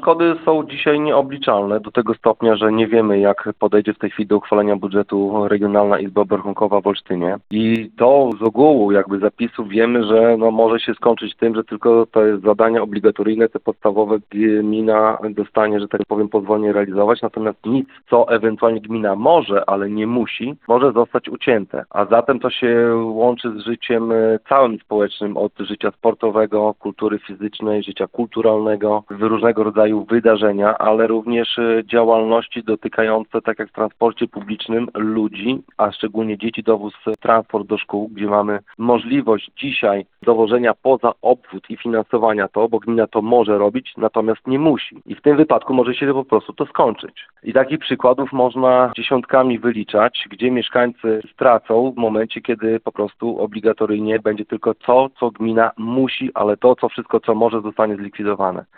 szkody są dzisiaj nieobliczalne do tego stopnia, że nie wiemy, jak podejdzie w tej chwili do uchwalenia budżetu Regionalna Izba Obrachunkowa w Olsztynie. I to z ogółu jakby zapisów wiemy, że może się skończyć tym, że tylko te zadania obligatoryjne, te podstawowe gmina dostanie, że tak powiem, pozwolenie realizować, natomiast nic, co ewentualnie gmina może, ale nie musi, może zostać ucięte. A zatem to się łączy z życiem całym społecznym, od życia sportowego, kultury fizycznej, życia kulturalnego, różnego rodzaju wydarzenia, ale również działalności dotykające, tak jak w transporcie publicznym, ludzi, a szczególnie dzieci, dowóz, transport do szkół, gdzie mamy możliwość dzisiaj dowożenia poza obwód i finansowania to, bo gmina to może robić, natomiast nie musi. I w tym wypadku może się po prostu to skończyć. I takich przykładów można dziesiątkami wyliczać, gdzie mieszkańcy stracą w momencie, kiedy po prostu obligatoryjnie będzie tylko to, co gmina musi, ale to, co wszystko, co może, zostanie zlikwidowane.